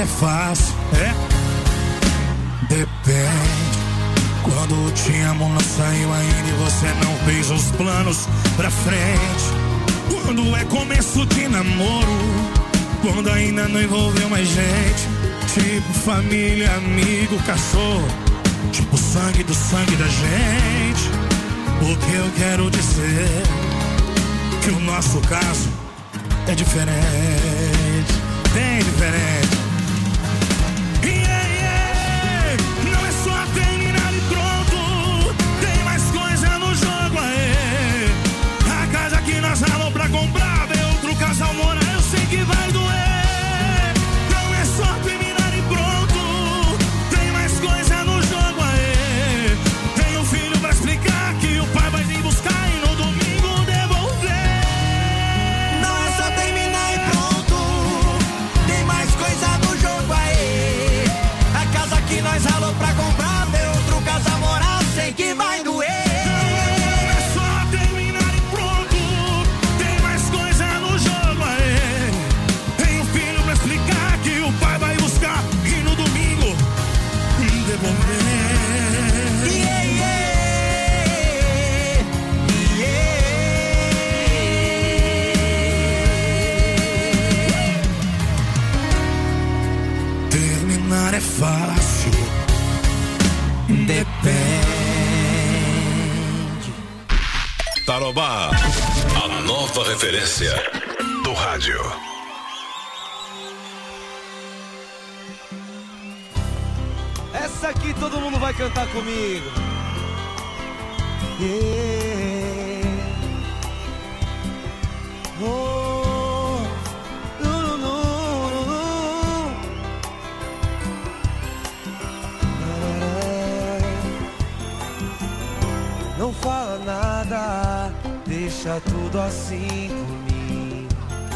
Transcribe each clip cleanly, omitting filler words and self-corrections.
é fácil, depende. Quando te amo não saiu ainda e você não fez os planos pra frente. Quando é começo de namoro, quando ainda não envolveu mais gente. Tipo família, amigo, cachorro, tipo sangue do sangue da gente. O que eu quero dizer que o nosso caso é diferente, bem diferente. Não é só terminar e pronto, tem mais coisa no jogo aí. A casa que nós ralamos pra comprar, ver outro casal morar, eu sei que vai doer. Não é só terminar e pronto, tem mais coisa no jogo aí. Tem um filho pra explicar que o pai vai vir buscar e no domingo devolver. Não é só terminar e pronto, tem mais coisa no jogo aí. A casa que nós ralou pra comprar, ver outro casal morar, sei que vai doer. Não é só terminar e pronto, tem mais coisa no jogo aí. Tem um filho pra explicar que o pai vai buscar e no domingo devolver. Terminar é fácil, depende. Tarobá, a nova referência do rádio. Essa aqui todo mundo vai cantar comigo. Oh, nu, nu, nu, nu. Não fala nada, deixa tudo assim por mim.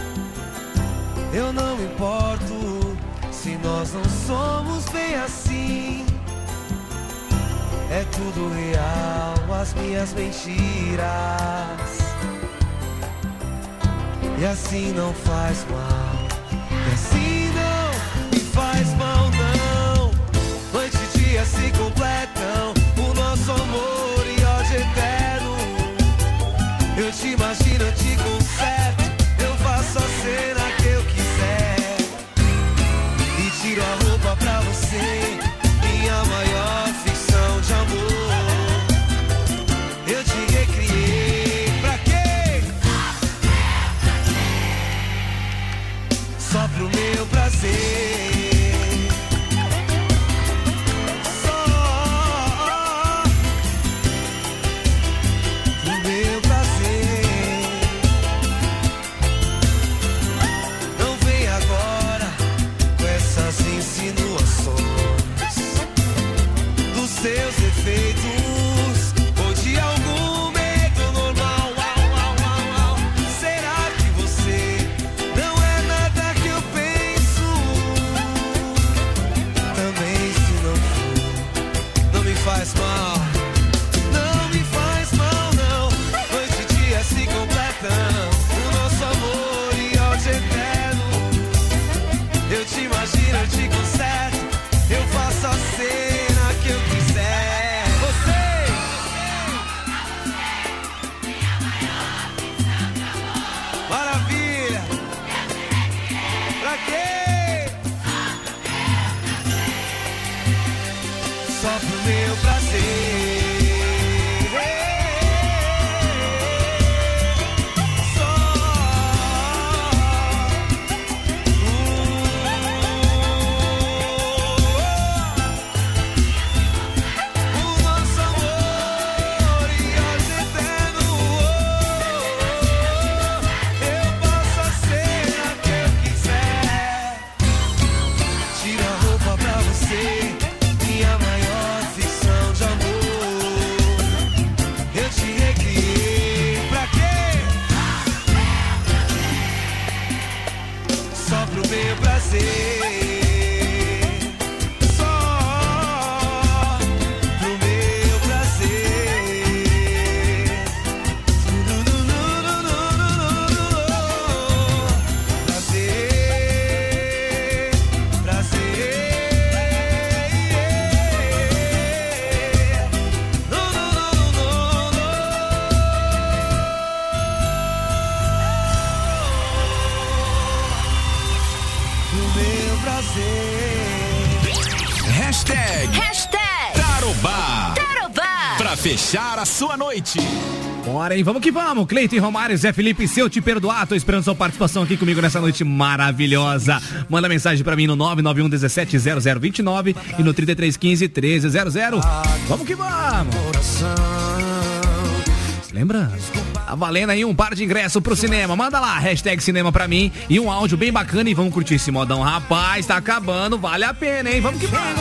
Eu não me importo se nós não somos bem assim. É tudo real, as minhas mentiras. E assim não faz mal, e assim não me faz mal não. Noite e dia se completam, o nosso amor e ódio eterno. Eu te imagino, eu te conserto, eu faço a cena que eu quiser. E tiro a roupa pra você, minha maior ficção de amor. Eu te recriei, pra quê? Só pro meu prazer. Só pro meu prazer. fechar a sua noite. Bora, hein? Vamos que vamos. Cleiton e Romário, Zé Felipe, se eu te perdoar, tô esperando sua participação aqui comigo nessa noite maravilhosa. Manda mensagem pra mim no 991170029 e no 3315-1300. Vamos que vamos. Lembrando, tá valendo aí um par de ingresso pro cinema. Manda lá, hashtag cinema pra mim e um áudio bem bacana e vamos curtir esse modão. Rapaz, tá acabando, vale a pena, hein? Vamos que vamos.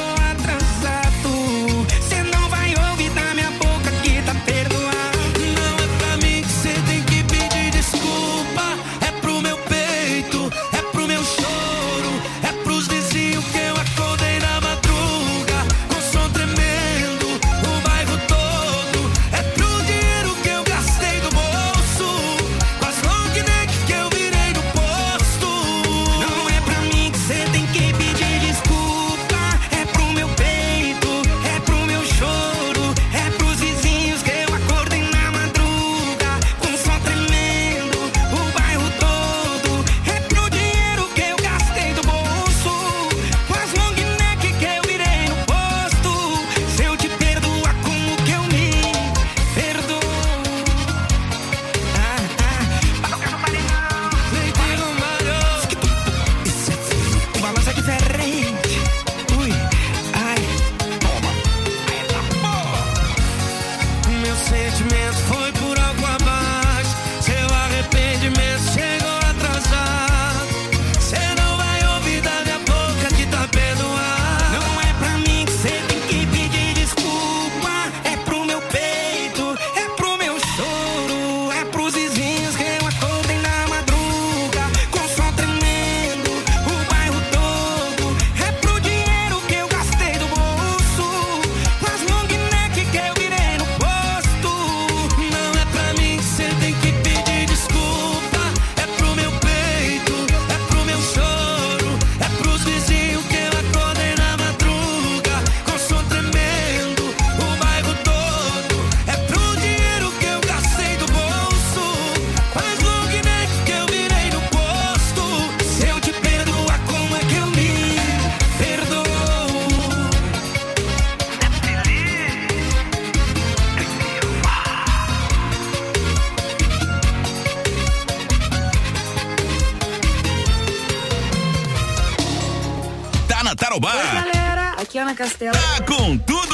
Tarobá. Oi, galera, aqui é Ana Castela. Tá com tudo.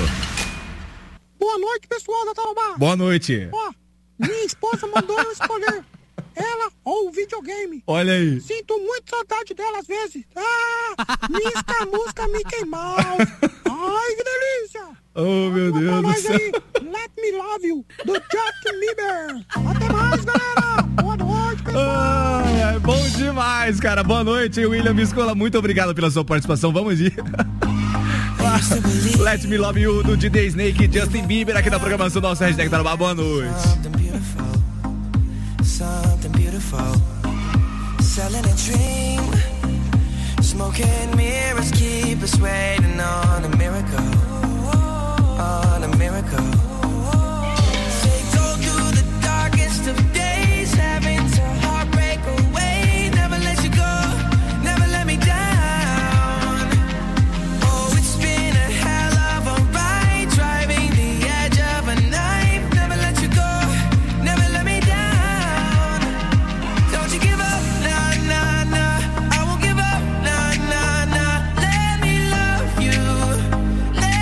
Boa noite, pessoal da Tarobá. Boa noite. Ó, minha esposa mandou eu escolher ela ou o videogame. Olha aí. Sinto muito saudade dela às vezes. Misca a música Mickey Mouse. Ai, que delícia. Oh, meu Deus do céu. Aí, Let Me Love You, do Justin Bieber. Até mais, galera. Boa noite, pessoal. É bom demais, cara. Boa noite, William Biscola. Muito obrigado pela sua participação. Vamos ir. Let Me Love You, do DJ Snake e Justin Bieber aqui na programação do nosso hashtag Tarobá. Boa noite. Something beautiful, selling a dream, smoking mirrors keep us waiting on a miracle, on a miracle. They go through the darkest of days, having to heartbreak away, never let you go, never let me down. Oh, it's been a hell of a ride, driving the edge of a knife, never let you go, never let me down. Don't you give up, nah, nah, nah. I won't give up, nah, nah, nah. Let me love you. Let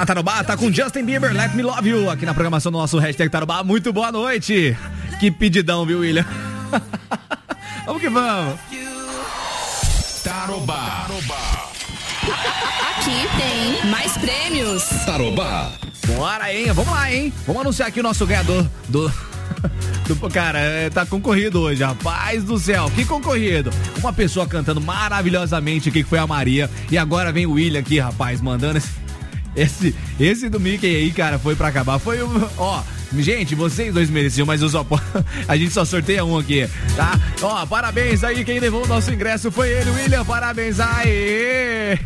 na Tarobá, tá com Justin Bieber, Let Me Love You, aqui na programação do nosso hashtag Tarobá. Muito boa noite. Que pedidão, viu, William? Vamos que vamos. Tarobá. Aqui tem mais prêmios. Tarobá. Bora, hein? Vamos lá, hein? Vamos anunciar aqui o nosso ganhador do... Cara, tá concorrido hoje, rapaz do céu, que concorrido. Uma pessoa cantando maravilhosamente aqui, que foi a Maria. E agora vem o William aqui, rapaz, mandando esse do Mickey aí, cara, foi pra acabar. Foi o... Ó, gente, vocês dois mereciam, mas eu só... a gente só sorteia um aqui, tá? Ó, parabéns aí, quem levou o nosso ingresso foi ele, William, parabéns, aê!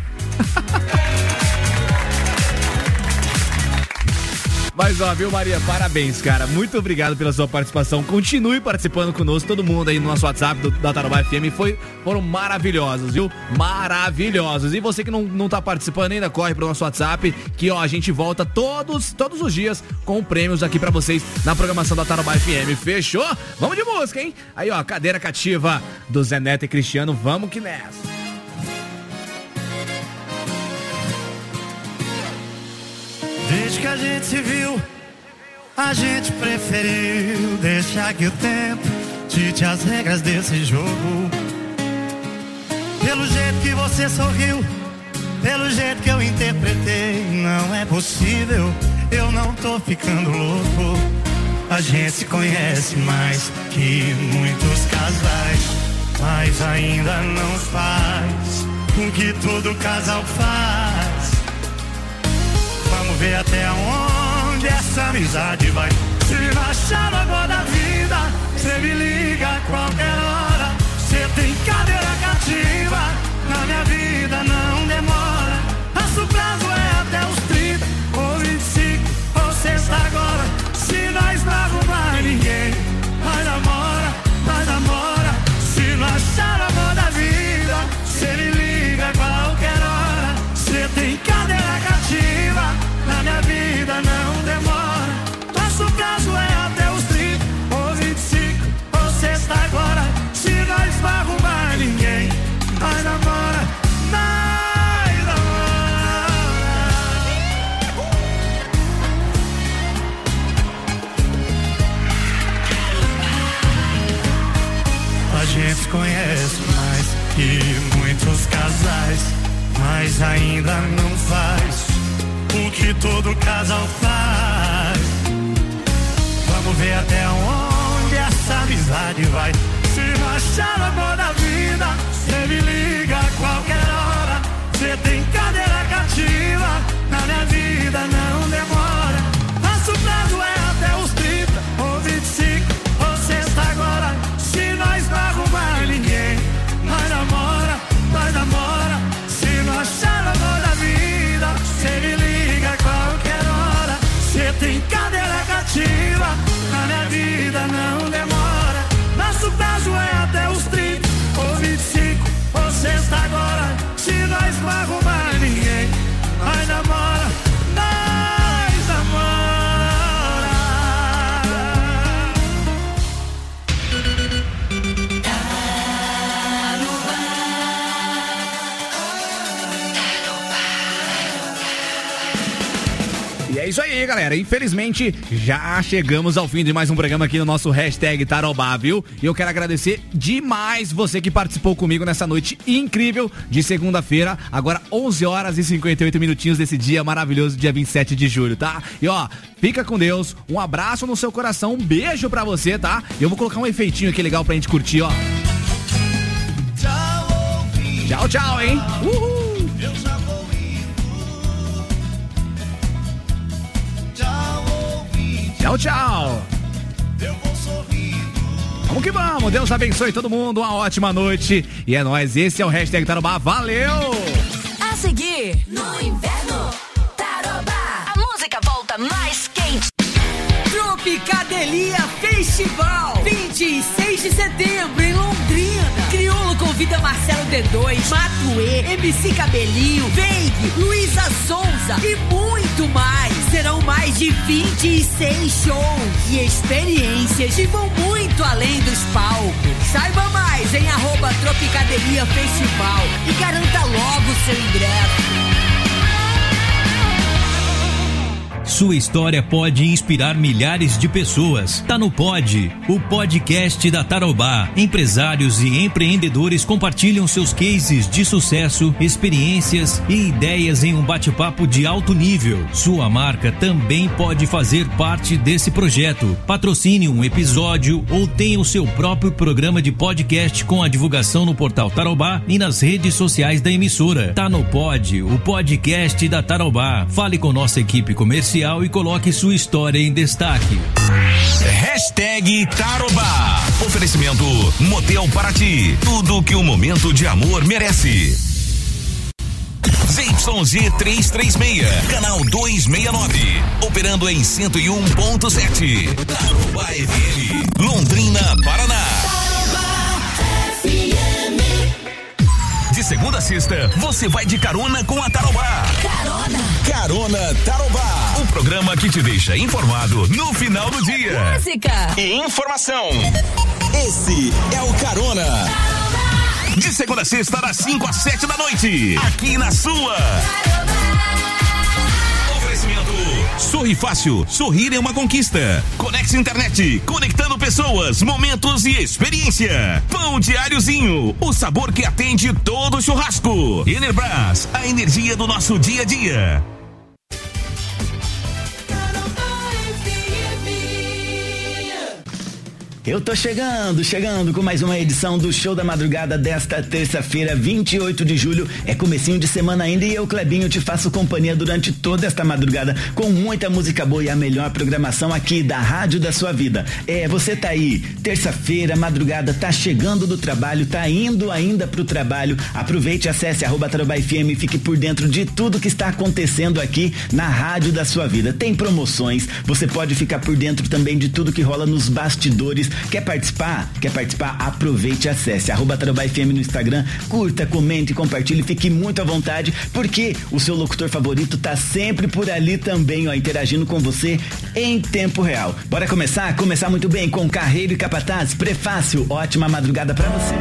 Mas ó, viu, Maria, parabéns, cara, muito obrigado pela sua participação, continue participando conosco, todo mundo aí no nosso WhatsApp da Tarobá FM, foram maravilhosos, viu, maravilhosos, e você que não tá participando ainda, corre pro nosso WhatsApp, que ó, a gente volta todos os dias com prêmios aqui pra vocês na programação da Tarobá FM, fechou? Vamos de música, hein? Aí ó, Cadeira Cativa do Zé Neto e Cristiano, vamos que nessa. Desde que a gente se viu, a gente preferiu deixar que o tempo dite as regras desse jogo. Pelo jeito que você sorriu, pelo jeito que eu interpretei, não é possível, eu não tô ficando louco. A gente se conhece mais que muitos casais, mas ainda não faz o que todo casal faz. Vamos ver até onde essa amizade vai. Se achar agora da vida, cê me liga a qualquer hora. Cê tem cadeira cativa, na minha vida não demora. Nosso prazo é até os 30 ou 25 ou sexta agora. Se nós não arrumar ninguém, nós namora, nós namora. Se não achar amor da vida, cê me liga a qualquer hora. Cê tem cadeira cativa, na minha vida não demora. Nosso prazo é até os 30 ou 25 ou sexta agora. Se nós não arrumar ninguém, nós namora, nós namora. A gente conhece mais que muitos casais, mas ainda não faz o que todo casal faz. Vamos ver até onde essa amizade vai. Se não achar amor da vida, cê me liga a qualquer hora. Cê tem cadeira cativa, na minha vida não demora. Nosso prazo é até os 30 ou 25 ou sexta agora. Se nós não arrumar ninguém, nós namora, nós namora. Se não achar amor da vida, cê me liga a qualquer hora. Cê tem cadeira cativa, na minha vida não demora. Nosso prazo é até os 30 ou 25 ou sexta agora. Se nós não arrumar ninguém, nós namora, nós namora. E é isso aí, galera. Infelizmente, já chegamos ao fim de mais um programa aqui no nosso hashtag Tarobá, viu? E eu quero agradecer demais você que participou comigo nessa noite incrível de segunda-feira, agora 11 horas e 58 minutinhos desse dia maravilhoso, dia 27 de julho, tá? E ó, fica com Deus, um abraço no seu coração, um beijo pra você, tá? E eu vou colocar um efeitinho aqui legal pra gente curtir, ó. Tchau, tchau, hein? Uhul! Tchau, tchau. Vamos que vamos. Deus abençoe todo mundo. Uma ótima noite. E é nóis. Esse é o hashtag Tarobá. Valeu! A seguir, no inverno, Tarobá. A música volta mais quente. Tropicadelia Festival, 26 de setembro em Londrina. Criolo convida Marcelo D2, Matuê, MC Cabelinho, Veig, Luísa Sonza e muito mais. Serão mais de 26 shows e experiências que vão muito além dos palcos. Saiba mais em @Tropicadelia Festival e garanta logo seu ingresso. Sua história pode inspirar milhares de pessoas. Tá no Pod, o podcast da Tarobá. Empresários e empreendedores compartilham seus cases de sucesso, experiências e ideias em um bate-papo de alto nível. Sua marca também pode fazer parte desse projeto. Patrocine um episódio ou tenha o seu próprio programa de podcast com a divulgação no portal Tarobá e nas redes sociais da emissora. Tá no Pod, o podcast da Tarobá. Fale com nossa equipe comercial e coloque sua história em destaque. Hashtag Tarobá. Oferecimento Motel Paraty. Tudo que o momento de amor merece. ZYG 336, canal 269, operando em 101.7. Tarobá FM, Londrina, Paraná. De segunda a sexta, você vai de carona com a Tarobá. Carona Tarobá. O programa que te deixa informado no final do dia. Música e informação. Esse é o Carona. De segunda a sexta, das 5 às 7 da noite. Aqui na sua. Oferecimento. Sorri Fácil. Sorrir é uma conquista. Conex Internet. Conectando pessoas, momentos e experiência. Pão Diáriozinho. O sabor que atende todo churrasco. Enerbras. A energia do nosso dia a dia. Eu tô chegando com mais uma edição do Show da Madrugada desta terça-feira, 28 de julho. É comecinho de semana ainda e eu, Clebinho, te faço companhia durante toda esta madrugada com muita música boa e a melhor programação aqui da Rádio da Sua Vida. Você tá aí, terça-feira, madrugada, tá chegando do trabalho, tá indo ainda pro trabalho. Aproveite, acesse @TarobaFM e fique por dentro de tudo que está acontecendo aqui na Rádio da Sua Vida. Tem promoções, você pode ficar por dentro também de tudo que rola nos bastidores. Quer participar? Aproveite e acesse @TarobaFM no Instagram, curta, comente, compartilhe, fique muito à vontade, porque o seu locutor favorito tá sempre por ali também, interagindo com você em tempo real. Bora começar? Começar muito bem com Carreiro e Capataz, Prefácio. Ótima madrugada pra você.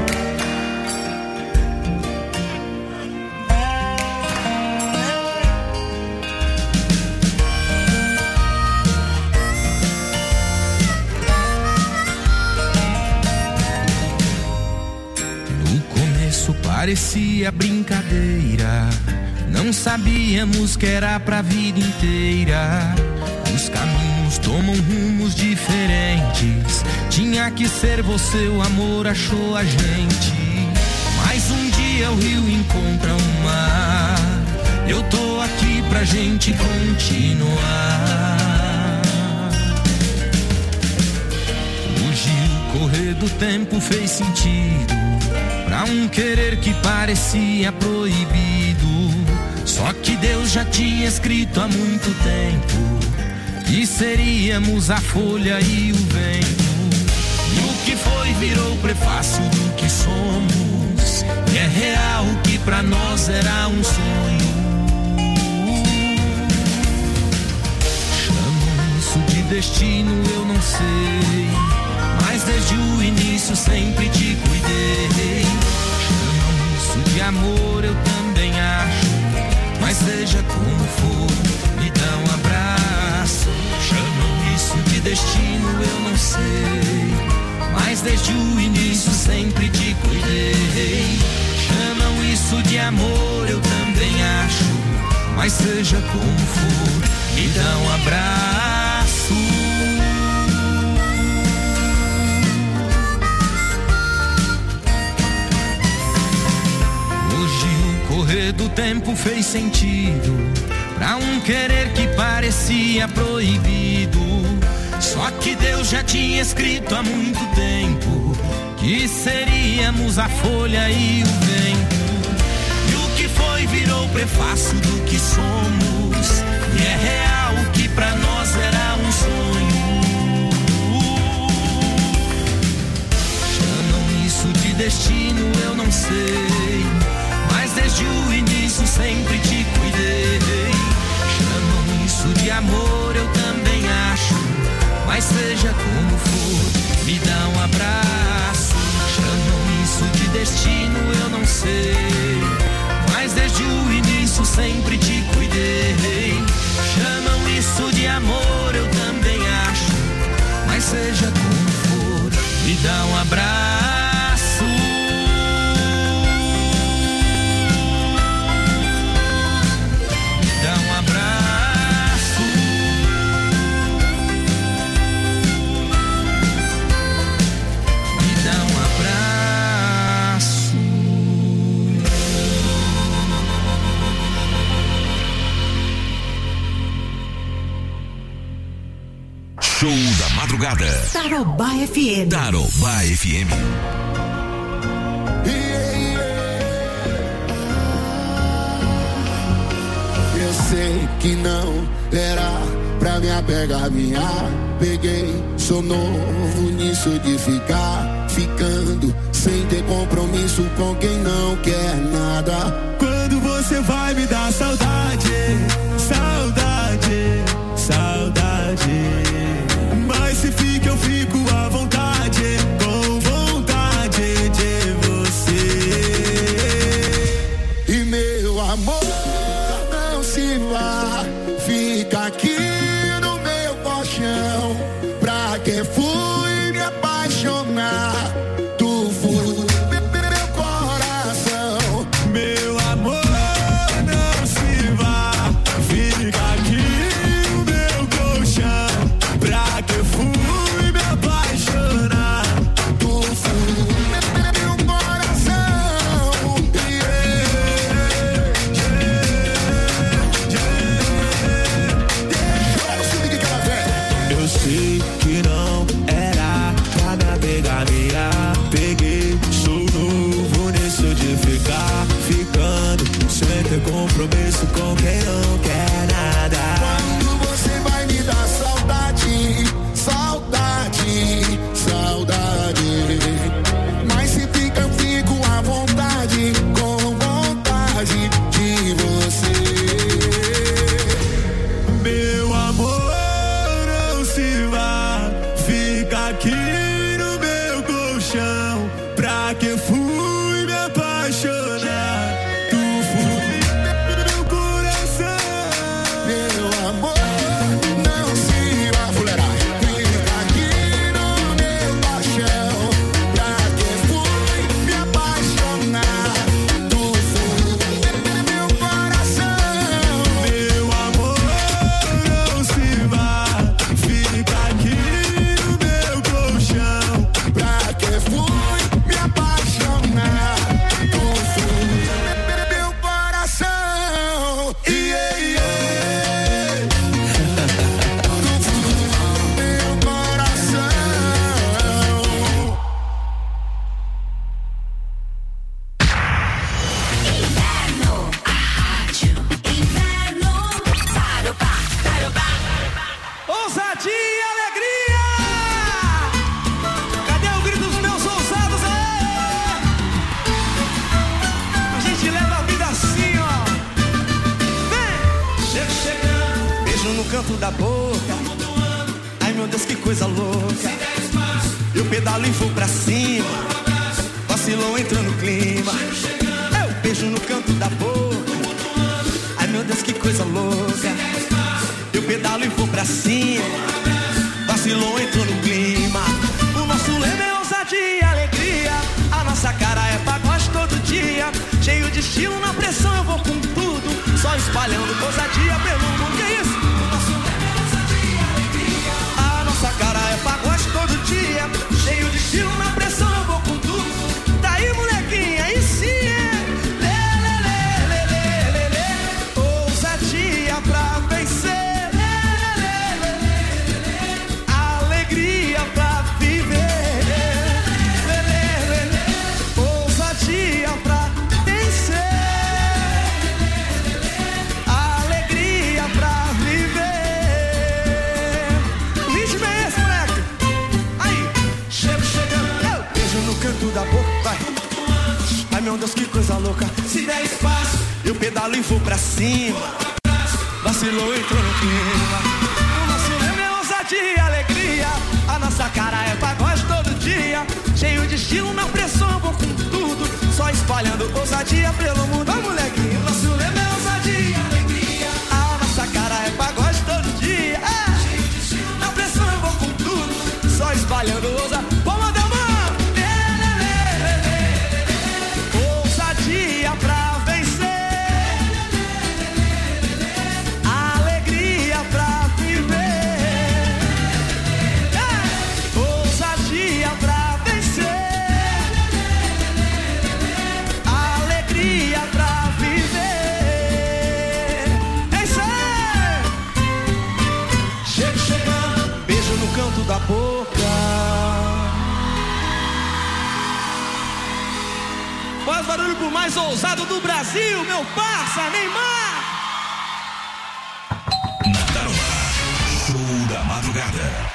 Parecia brincadeira, não sabíamos que era pra vida inteira. Os caminhos tomam rumos diferentes, tinha que ser você, o amor achou a gente. Mas um dia o rio encontra o mar, eu tô aqui pra gente continuar. O correr do tempo fez sentido pra um querer que parecia proibido. Só que Deus já tinha escrito há muito tempo que seríamos a folha e o vento. E o que foi virou prefácio do que somos. E é real que pra nós era um sonho. Chamam isso de destino, eu não sei, mas desde o início sempre te cuidei. Chamam isso de amor, eu também acho, mas seja como for, me dá um abraço. Chamam isso de destino, eu não sei, mas desde o início sempre te cuidei. Chamam isso de amor, eu também acho, mas seja como for, me dá um abraço. O correr do tempo fez sentido pra um querer que parecia proibido. Só que Deus já tinha escrito há muito tempo que seríamos a folha e o vento. E o que foi virou prefácio do que somos. E é real que pra nós era um sonho. Chamam isso de destino, eu não sei, mas desde o início sempre te cuidei. Chamam isso de amor, eu também acho, mas seja como for, me dá um abraço. Chamam isso de destino, eu não sei, mas desde o início sempre te cuidei. Chamam isso de dá um abraço. Me dá um abraço. Me dá um abraço. Show da madrugada. Tarobá FM. Tarobá FM. Eu sei que não era pra me apegar, peguei. Sou novo nisso de ficar ficando sem ter compromisso com quem não quer nada. Quando você vai me dar saudade, saudade, saudade. Mas se fica eu fico à vontade, com vontade de você. E meu amor, não se vá, fica aqui no meu colchão. Pra que fui me apaixonar? Tu fui meu coração. Meu amor, não se vá, fica aqui no meu colchão. Pra que fui me apaixonar? Tu fui meu coração. Eu sei que não era pra me apegar, peguei. Sou novo nisso de ficar ficando sem ter compromisso com quem não quer nada. Quando você vai me dar saudade, saudade, saudade. Mas se fica eu fico à vontade, com vontade de você. Meu amor, não se vá, fica aqui no meu colchão. Pra que fui me apaixonar? Tu fui meu coração. Meu amor, não se vá, fuleiragem. Fica aqui no meu colchão. Pra que fui me apaixonar? Tu fui meu coração. Meu amor, não se vá, fica aqui no meu colchão. Pra que fui me apaixonar? Tu fui meu coração. Yeah, yeah. Tu fui meu coração. Inverno, a rádio. Inverno, Tarobá, Tarobá. Ousadia e alegria! Cadê o grito dos meus ousados? A gente leva a vida assim, ó. Vem! Chego chegando, beijo no canto da boca. Ai meu Deus, que coisa louca. Eu pedalo e vou pra cima. Vacilou, entrou no clima. Eu beijo no canto da boca. Ai meu Deus, que coisa louca. Eu pedalo e vou pra cima. Vacilou, entrou no clima. O nosso lema é ousadia e alegria. A nossa cara é pagode todo dia. Cheio de estilo, na pressão eu vou com tudo. Só espalhando ousadia pelo mundo. Que isso? O nosso lema é ousadia e alegria. A nossa cara é pagode todo dia. Cheio de estilo, na pressão eu vou com tudo. Daí, molequinha, aí sim é. Lê, lê, lê, lê, lê, lê, lê. Ousadia pra vencer. Lê, lê, lê, lê, lê, lê. Alegria pra viver. Lê, lê, lê, lê. Ousadia pra vencer. Alegria pra viver. O ritmo é esse, moleque. Aí, chego chegando. Eu beijo no canto da boca, vai. Ai meu Deus, que coisa louca. Se der espaço, eu pedalo e vou pra cima. Vacilou, entrou no clima. O nosso lema é ousadia e alegria. A nossa cara é pagode todo dia. Cheio de estilo, na pressão eu vou com tudo. Só espalhando ousadia pelo mundo. Vai, molequinho. O nosso lema é ousadia e alegria. A nossa cara é pagode todo dia. Cheio de estilo, na pressão eu vou com tudo. Só espalhando ousadia. Vamos mandar mais. Faz barulho pro mais ousado do Brasil, meu parça, Neymar. Na Tarobá, show da madrugada.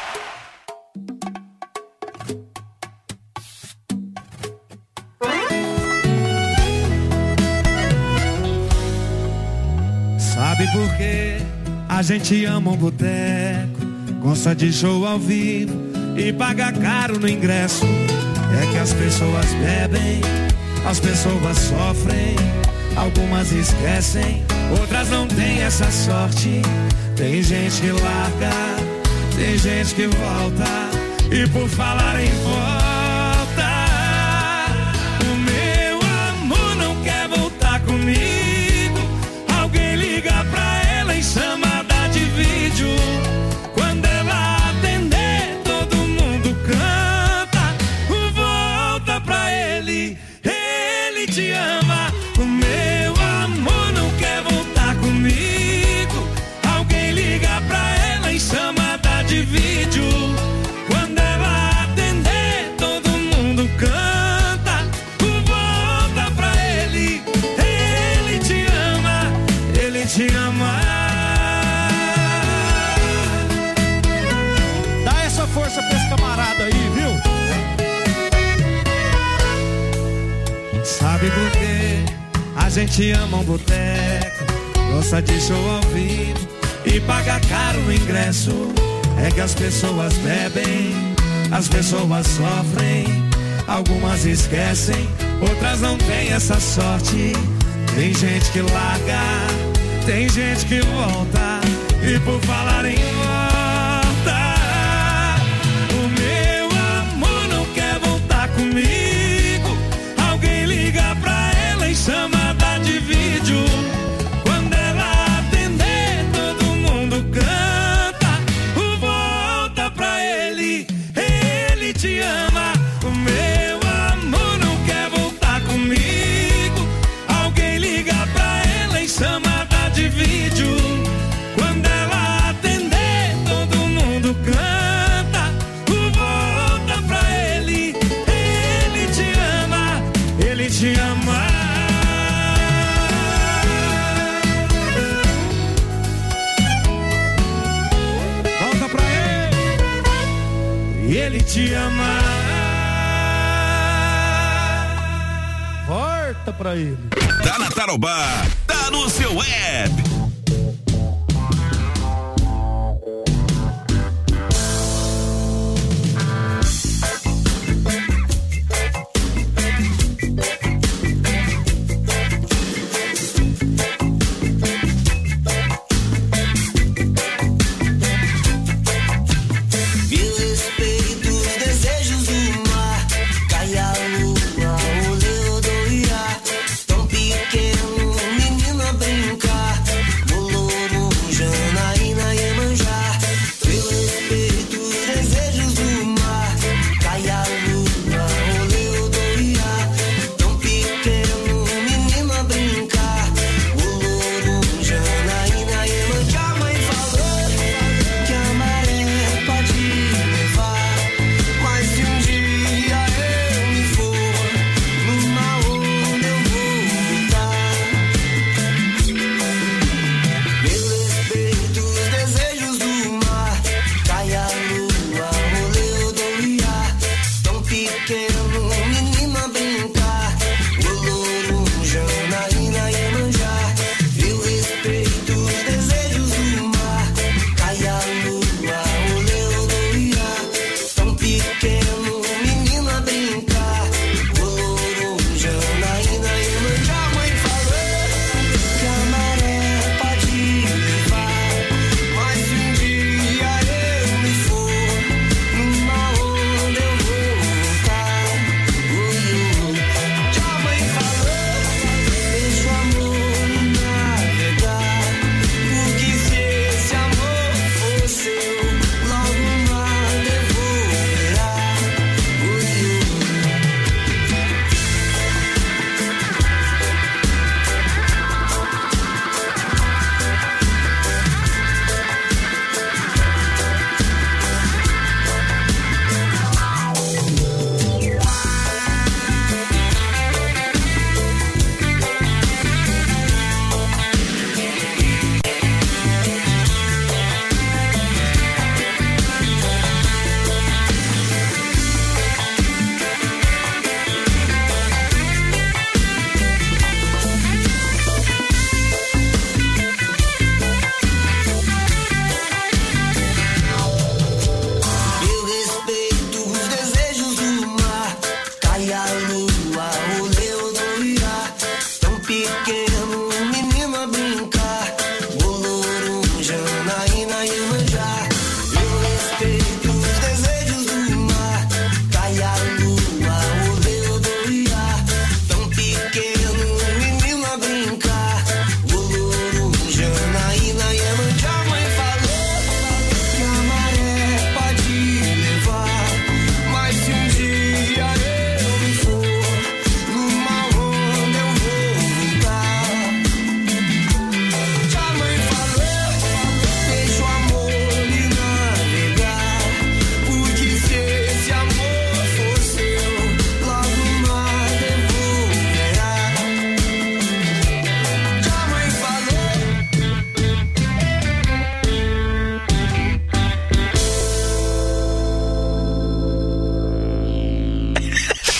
Sabe por quê? A gente ama um boteco, gosta de show ao vivo e paga caro no ingresso. É que as pessoas bebem, as pessoas sofrem, algumas esquecem, outras não têm essa sorte. Tem gente que larga, tem gente que volta. E por falar em volta, o meu amor não quer voltar comigo. Alguém liga pra ela em chamada de vídeo. Quando ela atender, todo mundo canta. Volta pra ele, ele te ama. O meu amor não quer voltar comigo. Alguém liga pra ela em chamada de vídeo. Quando ela atender, todo mundo canta. Volta pra ele, ele te ama, ele te ama. Dá essa força pra esse camarada aí, viu? Sabe por quê? A gente ama um boteco, gosta de show ao vivo e paga caro o ingresso. É que as pessoas bebem, as pessoas sofrem, algumas esquecem, outras não têm essa sorte. Tem gente que larga, tem gente que volta. E por falar em volta, o meu amor não quer voltar comigo. Alguém liga pra ela em chamada de vídeo. Quando ela atender, todo mundo canta. Volta pra ele, ele te ama. O meu amor não quer voltar comigo. Alguém liga pra ela em chamada de vídeo. Quando ela atender, todo mundo canta. Volta pra ele, ele te ama, ele te ama. Volta pra ele, ele te ama. Volta pra ele. Tá na Tarobá, tá no seu app. Meu respeito, os desejos do mar. Cai a lua, olê, odoiá. Tão pequeno, menina brincar. Boloro, Janaína, Iemanjá. Meu respeito, os desejos do mar. Cai a lua, olê, odoiá. Tão pequeno, menina brincar. Boloro, Janaína, Iemanjá. Mãe falou que a maré pode levar, mas se um dia eu me for, numa onda eu vou voltar. Meu respeito, os desejos do mar. Cai a lua, olê, odoiá. Tão pequeno, menina brincar. Boloro, Janaína, Iemanjá. Meu respeito, os desejos do mar. Cai a lua, olê, odoiá. Tão pequeno, menina brincar. Boloro, Janaína, Iemanjá. Mãe falou que a maré pode levar, mas se um dia eu me for, numa onda eu vou voltar. Ui, ui.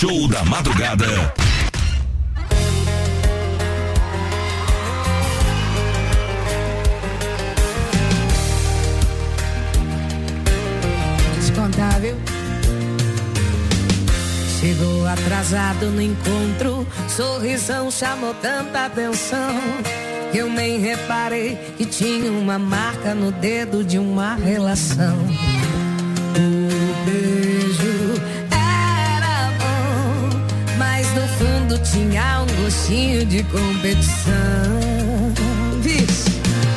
Show da Madrugada. Descontável. Chegou atrasado no encontro, sorrisão chamou tanta atenção que eu nem reparei que tinha uma marca no dedo de uma relação. O beijo era bom, mas no fundo tinha um gostinho de competição. Vixe.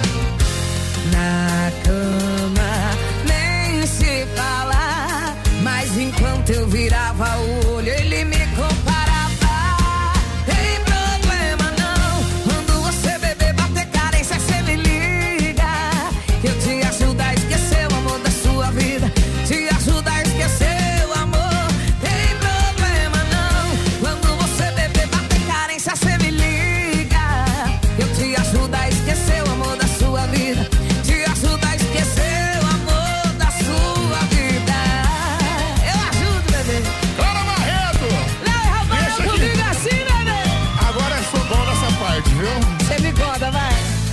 Na cama nem se fala, mas enquanto eu virava o olho ele me comparava. Tem problema não, quando você beber, bater carência, cê me liga, que eu te ajudo a esquecer o amor da sua vida, te ajudo a esquecer o amor. Tem problema não, quando você beber, bater carência, cê me liga, eu te ajudo a esquecer o amor da sua vida, te ajudo a esquecer o amor da sua vida. Eu ajudo, bebê. Clara Barreto! Não, comigo assim, bebê. Agora eu sou bom nessa parte, viu? Você me conta, vai.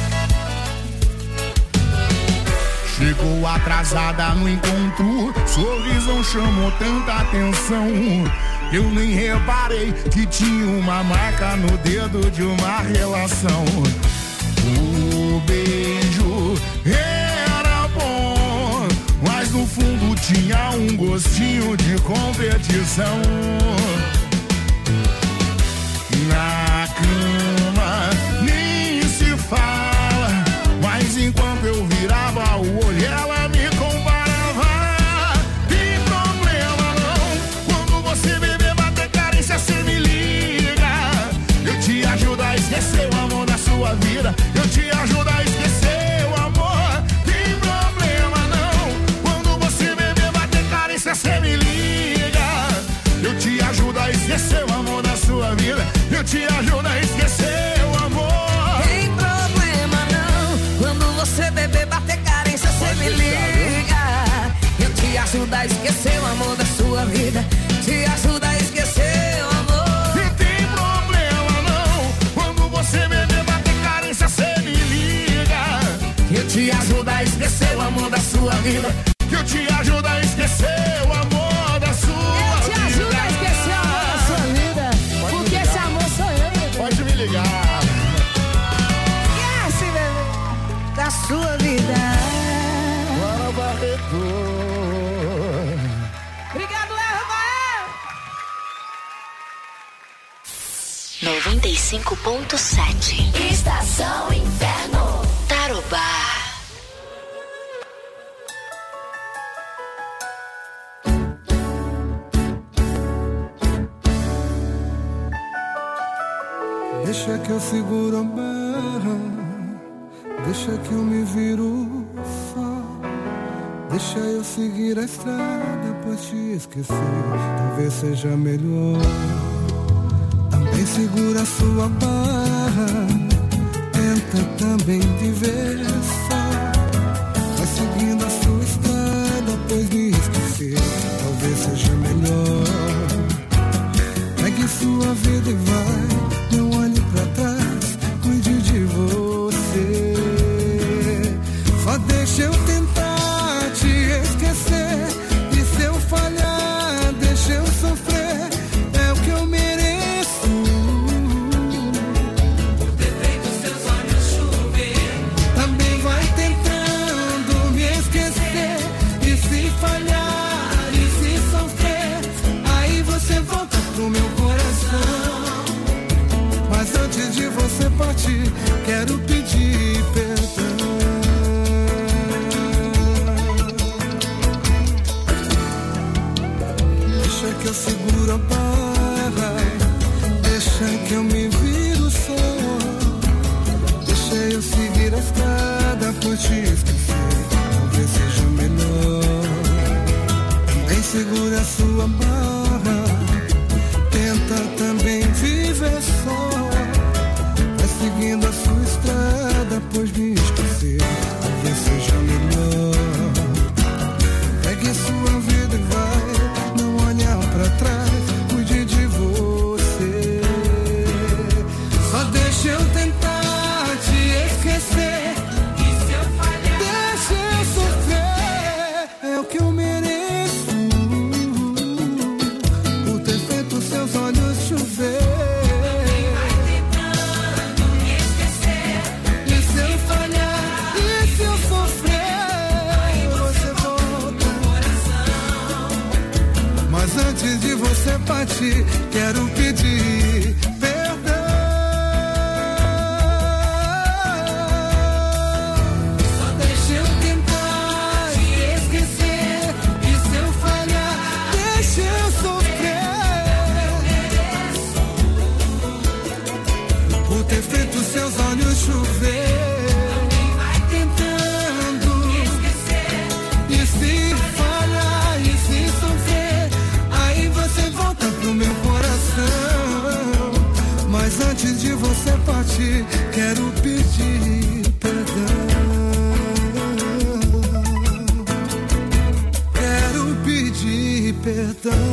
Chegou atrasada no encontro, sorrisão chamou tanta atenção que eu nem reparei que tinha uma marca no dedo de uma relação. O beijo era bom, mas no fundo tinha um gostinho de competição. Na cama nem se fala, mas enquanto eu virava o olho ela me comparava. Tem problema não, quando você beber, bater carência, cê me liga, eu te ajudo a esquecer o amor da sua vida, eu te ajudo a esquecer o amor. Tem problema não, quando você beber, bater carência, cê me liga, eu te ajudo a esquecer o amor da sua vida, eu te ajudo a esquecer o amor. Tem problema não, quando você beber, bater carência, cê me liga, eu te ajudo a esquecer o amor da sua vida, te ajudo a esquecer o amor. E tem problema não, quando você beber, bater carência, cê me liga, eu te ajudo a esquecer o amor da sua vida, que eu te ajudo a esquecer o amor da sua vida. eu te ajudo a esquecer o amor da sua vida, porque esse amor sou eu. Pode me ligar. Esse bebê da sua vida. Clara Barreto. Obrigado, Léo Rafael. 95.7 Estação Inverno. Tarobá. Deixa que eu seguro a barra, deixa que eu me viro só, deixa eu seguir a estrada, pois te esquecer talvez seja melhor. Também segura a sua barra, tenta também viver só, vai seguindo a sua estrada, pois me esquecer talvez seja melhor. Pegue sua vida e vai, não olhe pra trás, cuide de você. Só deixa eu tentar te esquecer, e se eu falhar, deixa eu sofrer, é o que eu mereço. Por ter feito seus olhos chover, também vai tentando me esquecer, e se falhar, e se sofrer, aí você volta pro meu coração. Mas antes de você partir, quero pedir perdão. Deixa que eu seguro a barra, deixa que eu me viro só, deixa eu seguir a estrada, por te esquecer talvez seja melhor. Também segura a sua barra, tenta também viver só, vai seguindo a sua estrada, pois me esquecer talvez seja melhor. Pegue sua vida e vai, não olhar pra trás, cuide de ti quero pedir perdão. Só deixa eu tentar te esquecer, e se eu falhar, deixa eu sofrer. Por ter feito seus olhos chover. Mas antes de você partir, quero pedir perdão. Quero pedir perdão.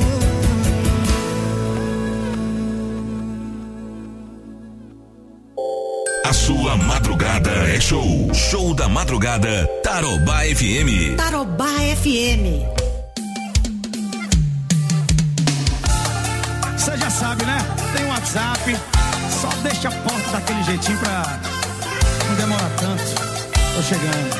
A sua madrugada é show. Show da madrugada, Tarobá FM. Tarobá FM. Você já sabe, né? Tem um WhatsApp. Só deixa a porta daquele jeitinho pra não demorar tanto. Tô chegando.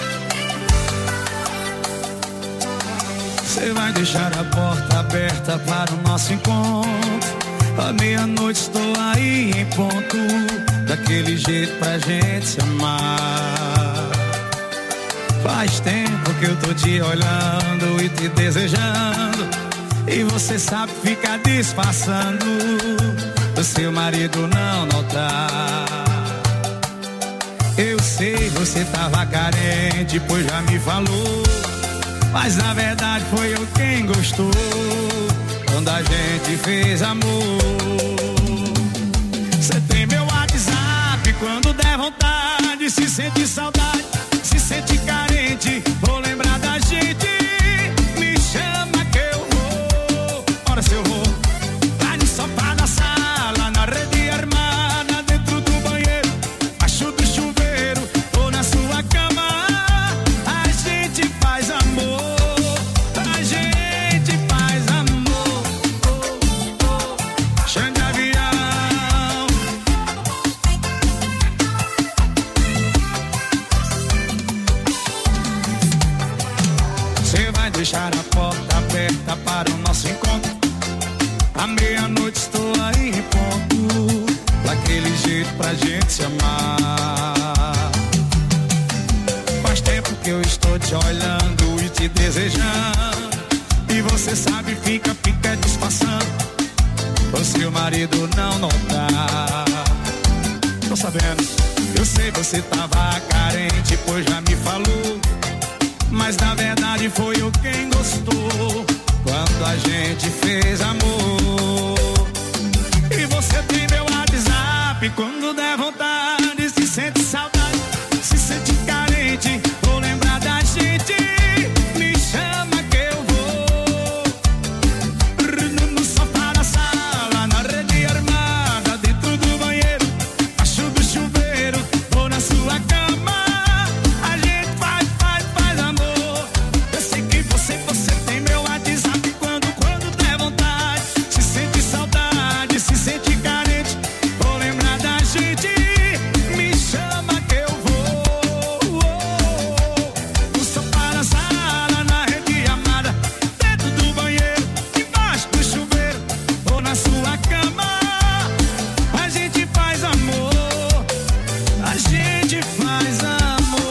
Você vai deixar a porta aberta para o nosso encontro. À meia-noite estou aí em ponto. Daquele jeito pra gente se amar. Faz tempo que eu tô te olhando e te desejando. E você sabe ficar disfarçando. O seu marido não notar. Eu sei, você tava carente, pois já me falou. Mas na verdade foi eu quem gostou. Quando a gente fez amor. Você tem meu WhatsApp, quando der vontade. Se sente saudade, se sente carente, vou lembrar da gente. Me chama que eu vou. Ora se eu vou. Lá no sofá da sala, na rede armada, dentro do banheiro, abaixo do chuveiro, ou na sua cama. A gente faz amor, a gente faz amor. Chão de avião. Você vai deixar a porta aberta para o nosso encontro. À meia-noite estou aí em ponto. Daquele jeito pra gente se amar. Faz tempo que eu estou te olhando e te desejando. E você sabe, fica disfarçando. O seu marido não notar. Tô sabendo, eu sei, você tava carente, pois já me falou. Mas na verdade foi eu quem gostou. Quando a gente fez amor. E você tem meu WhatsApp, quando der vontade. Se sente saudade, se sente carente, vou lembrar da gente. Me chama que eu vou. No sofá da sala, na rede armada, dentro do banheiro, abaixo do chuveiro, ou na sua cama. A gente faz amor. Eu sei que você tem meu WhatsApp, quando der vontade. Se sente saudade, se sente carente, vou lembrar da gente. Me chama que eu vou. No sofá da sala, na rede amada, dentro do banheiro, embaixo do chuveiro, ou na sua cama. A gente faz amor, a gente faz amor.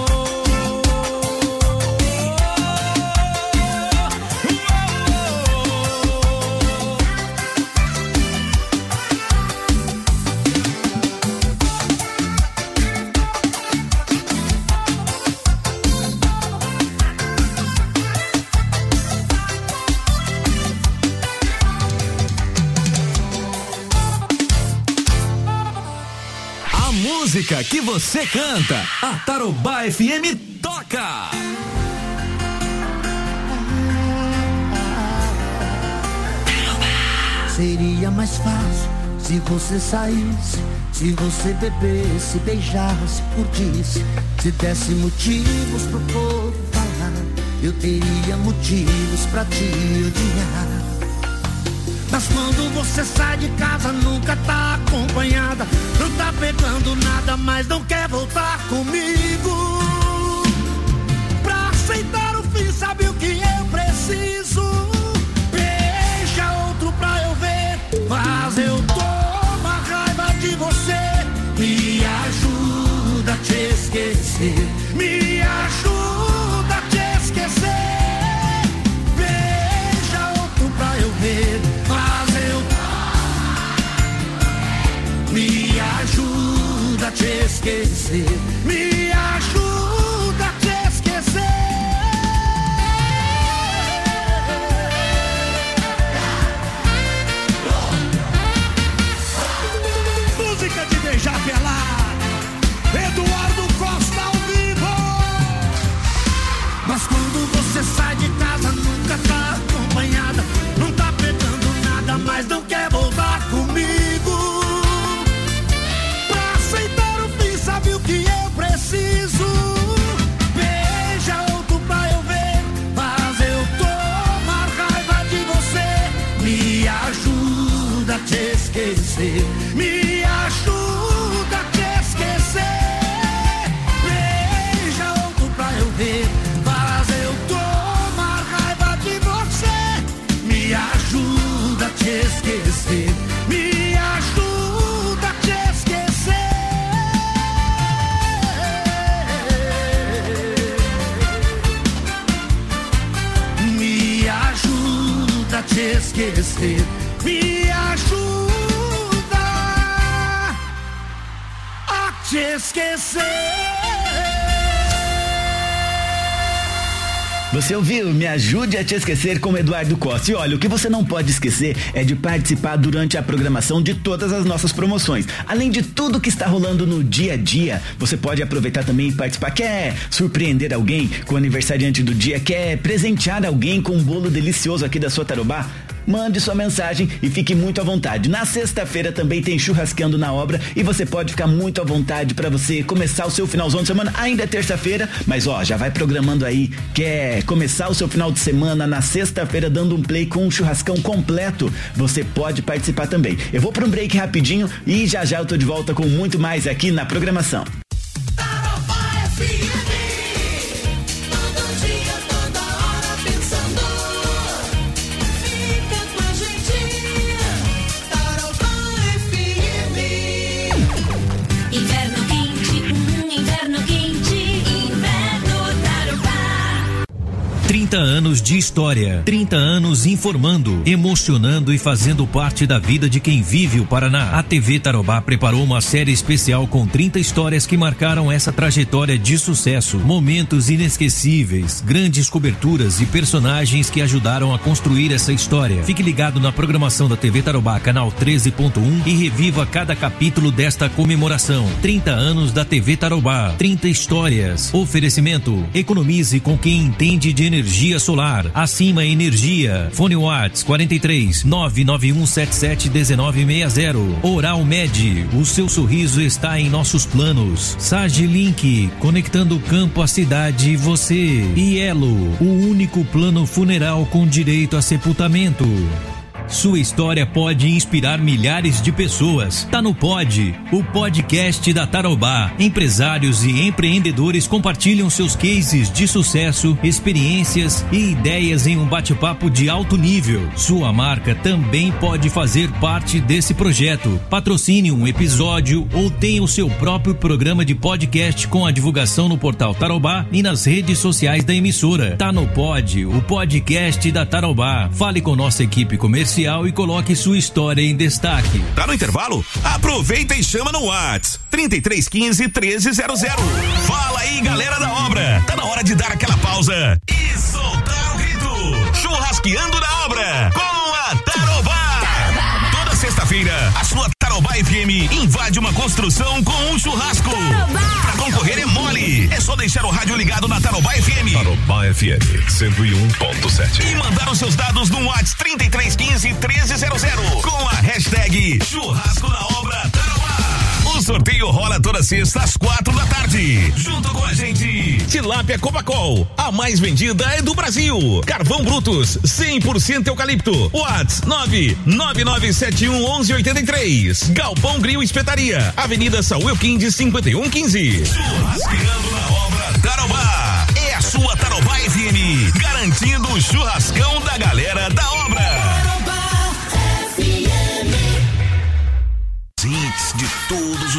A música que você canta, a Tarobá FM toca. Seria mais fácil se você saísse, se você bebesse, beijasse, curtisse, se desse motivos pro povo falar. Eu teria motivos pra te odiar. Mas quando você sai de casa nunca tá acompanhada. Não tá pegando nada, mas não quer voltar comigo. Pra aceitar o fim, sabe o que eu preciso? Beija outro pra eu ver Mas eu tô uma raiva de você. Me ajuda a te esquecer. Me ajuda a te esquecer. Veja outro pra eu ver. Mas eu me ajuda a te esquecer. Me ajuda a te esquecer. Música de beijar pelado, Eduardo Costa ao vivo. Mas quando você sai de casa nunca tá acompanhada. Não tá pegando nada, mas não quer voltar comigo. Pra aceitar o fim, sabe o que eu preciso? Beija outro pra eu ver. Mas eu tô uma raiva de você. Me ajuda a te esquecer. Me ajuda a te esquecer. Beija outro pra eu ver. Mas eu tô uma raiva de você. Me ajuda a te esquecer. Me ajuda a te esquecer. Me ajuda a te esquecer. Me ajuda a te esquecer. Você ouviu? Me ajude a te esquecer com Eduardo Costa. E olha, o que você não pode esquecer é de participar durante a programação de todas as nossas promoções. Além de tudo que está rolando no dia a dia, você pode aproveitar também e participar. Quer surpreender alguém com o aniversariante do dia? Quer presentear alguém com um bolo delicioso aqui da sua Tarobá? Mande sua mensagem e fique muito à vontade. Na sexta-feira também tem Churrasqueando na Obra e você pode ficar muito à vontade para você começar o seu finalzão de semana. Ainda é terça-feira, mas ó, já vai programando aí. Quer começar o seu final de semana na sexta-feira dando um play com um churrascão completo? Você pode participar também. Eu vou para um break rapidinho e já eu tô de volta com muito mais aqui na programação. Inverno quente, inverno Tarobá. 30 anos de história, 30 anos informando, emocionando e fazendo parte da vida de quem vive o Paraná. A TV Tarobá preparou uma série especial com 30 histórias que marcaram essa trajetória de sucesso, momentos inesquecíveis, grandes coberturas e personagens que ajudaram a construir essa história. Fique ligado na programação da TV Tarobá, canal 13.1 e reviva cada capítulo desta comemoração. 30 anos da TV Tarobá, 30 histórias. Oferecimento: economize com quem entende de energia solar. Acima Energia. Fone Whats 43 99177 1960. Oral Med, o seu sorriso está em nossos planos. Sage Link, conectando o campo à cidade e você. E Elo, o único plano funeral com direito a sepultamento. Sua história pode inspirar milhares de pessoas. Tá no Pod, o podcast da Tarobá. Empresários e empreendedores compartilham seus cases de sucesso, experiências e ideias em um bate-papo de alto nível. Sua marca também pode fazer parte desse projeto. Patrocine um episódio ou tenha o seu próprio programa de podcast com a divulgação no portal Tarobá e nas redes sociais da emissora. Tá no Pod, o podcast da Tarobá. Fale com nossa equipe comercial e coloque sua história em destaque. Tá no intervalo? Aproveita e chama no Whats 3315-1300. Fala aí, galera da obra. Tá na hora de dar aquela pausa e soltar o grito. Churrasqueando na obra com a Tarobá. Toda sexta-feira, a sua Tarobá FM invade uma construção com um churrasco. Pra concorrer é mole. É só deixar o rádio ligado na Tarobá FM. Tarobá FM 101.7. E mandar os seus dados no WhatsApp 3315-1300 com a hashtag Churrasco na Obra Tarobá. O sorteio rola toda sexta às 4:00. Junto com a gente, Tilápia Copacol, a mais vendida é do Brasil. Carvão Brutus, 100% eucalipto. WhatsApp 999711183. Galpão Grill Espetaria, Avenida Saúl Elquinde 5115. Churrasqueando na Obra Tarobá. É a sua Tarobá FM, garantindo o churrascão da galera da obra. Tarobá FM.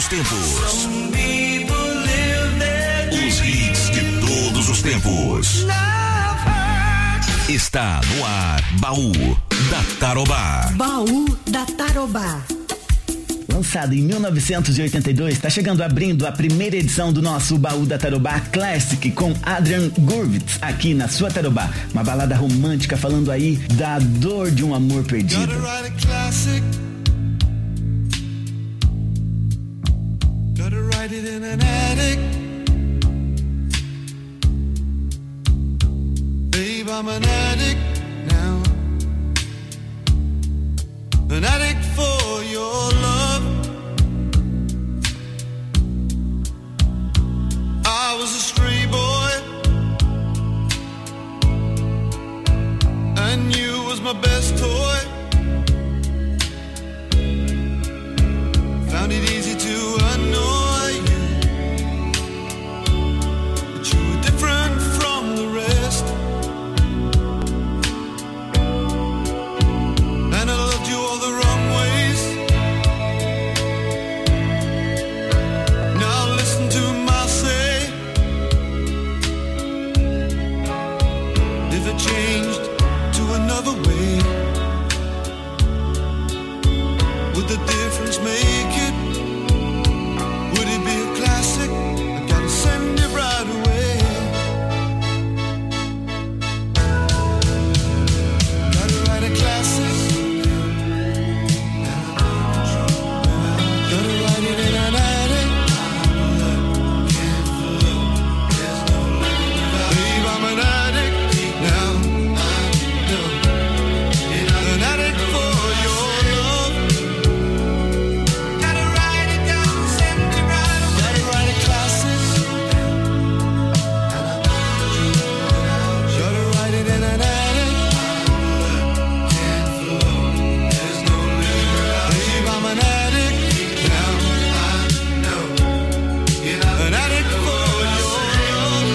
os tempos. Os hits de todos os tempos. Está no ar, Baú da Tarobá. Baú da Tarobá. Lançado em 1982, está chegando abrindo a primeira edição do nosso Baú da Tarobá Classic com Adrian Gurvitz aqui na sua Tarobá. Uma balada romântica falando aí da dor de um amor perdido. Gotta write it in an attic. Babe, I'm an addict now. An addict for your love. I was a stray boy, and you was my best toy. Found it easy to annoy you, but you were different from the rest. And I loved you all the wrong ways. Now listen to my say. If it changed to another way, would the difference make it? Would it be a classic? I gotta send it right away. Gotta write a classic. Gotta write it in an attic. Babe, I'm an addict now. An addict for your love. Gotta write it down, send it right away. Gotta write a classic. Gotta write it in an attic. Babe, I'm an addict now. An addict for your love.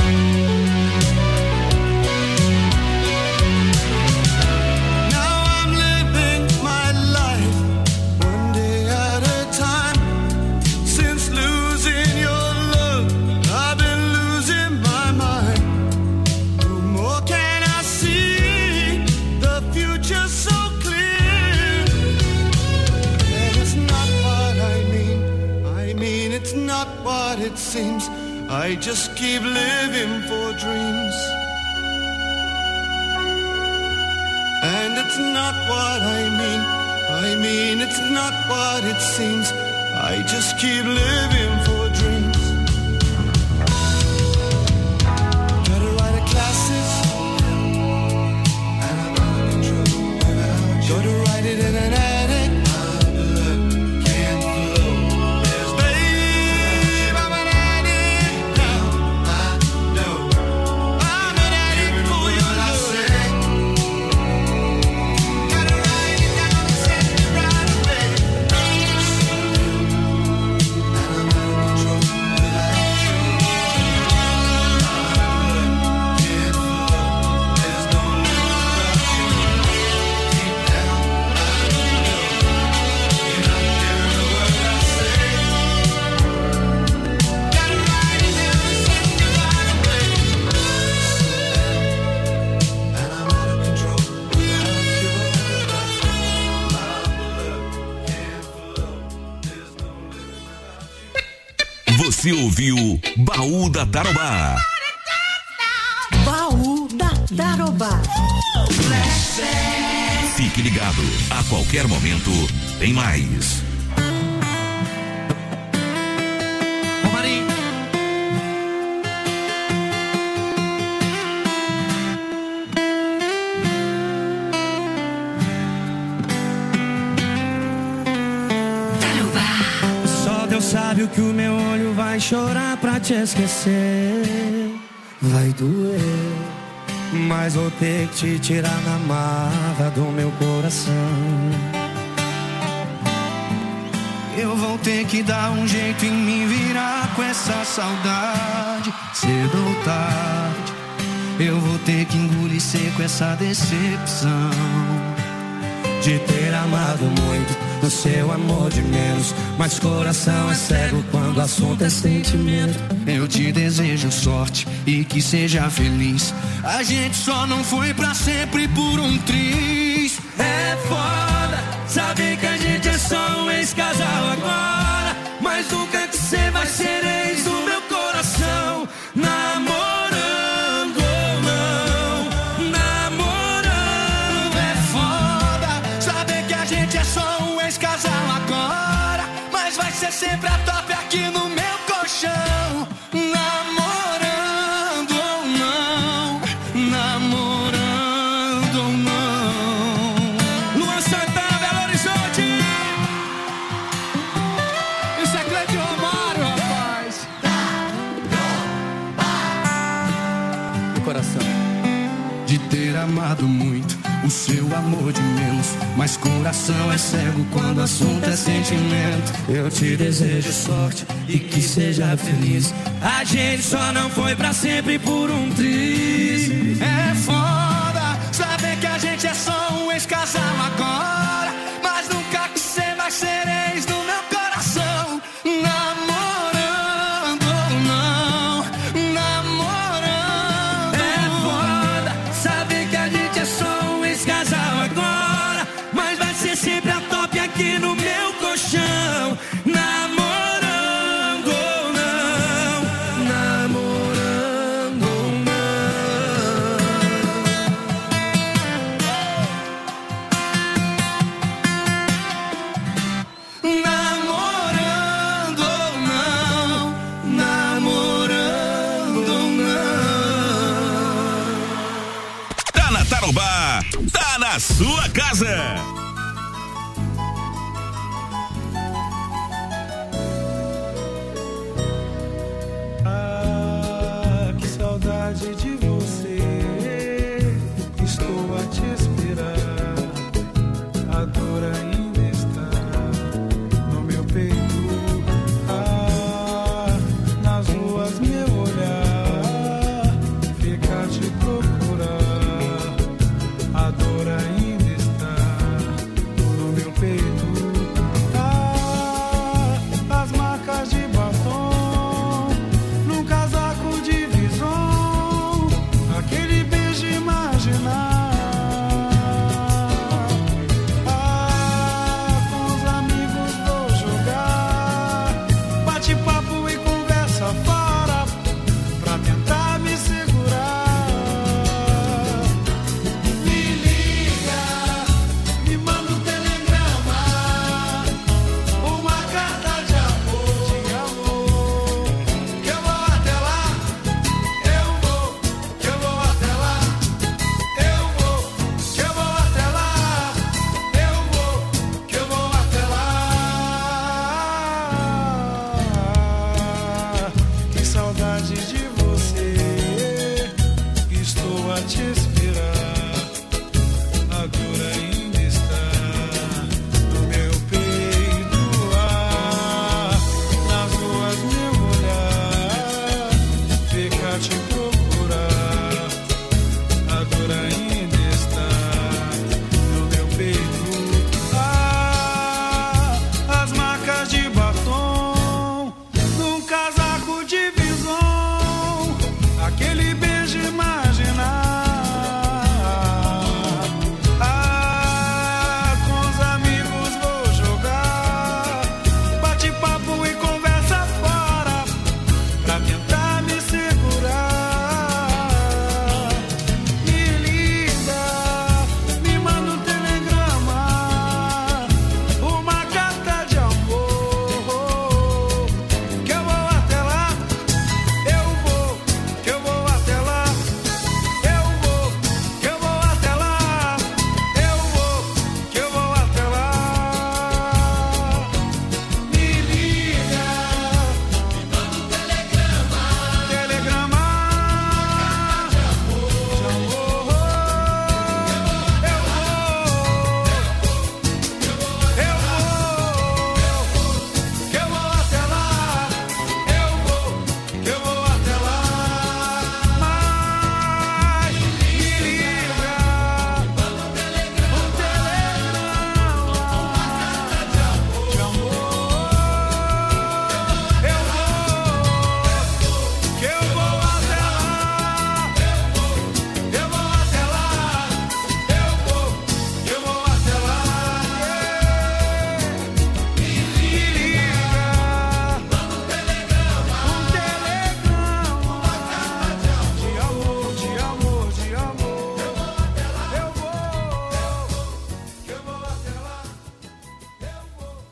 Now I'm living my life one day at a time. Since losing your love, I've been losing my mind. No more can I see the future so clear. And it's not what I mean. I mean it's not what it seems. I just keep living for dreams. And it's not what I mean. I mean it's not what it seems. I just keep living for dreams. Gotta write a classic. Gotta write it in an attic. Babe, I'm an addict now. I'm an addict for your love. Gotta write it down and send it right away. Você ouviu Baú da Tarobá. Baú da Tarobá. Fique ligado, a qualquer momento tem mais. Só Deus sabe o que o meu olho vai chorar pra te esquecer. Vai doer, mas vou ter que te tirar na marra do meu coração. Eu vou ter que dar um jeito em me virar com essa saudade. Cedo ou tarde, eu vou ter que engolir seco essa decepção de ter amado muito no seu amor de menos. Mas coração é cego quando o assunto é sentimento. Eu te desejo sorte e que seja feliz. A gente só não foi pra sempre por um triz. É foda saber que a gente é só um ex-casal agora, mas nunca que cê vai ser ex do meu coração. Namorando ou não, namorando. É foda saber que a gente é só um ex-casal agora, mas vai ser sempre a top aqui no meu colchão. Namorando ou não, namorando ou não. Luan Santana, Belo Horizonte. Isso é Cleide Romário, rapaz. Do coração. De ter amado muito, o seu amor de menos. Mas coração é cego quando o assunto é sentimento. Eu te desejo sorte e que seja feliz. A gente só não foi pra sempre por um triz. É foda saber que a gente é só um ex-casal agora, mas nunca que cê vai ser ex do meu coração. Namorando ou não, namorando. É foda saber que a gente é só um ex-casal agora, mas vai ser sempre a top aqui no meu colchão. Namorando ou não, namorando ou não. Namorando ou não, namorando ou não. Tá na Tarobá, tá na sua casa.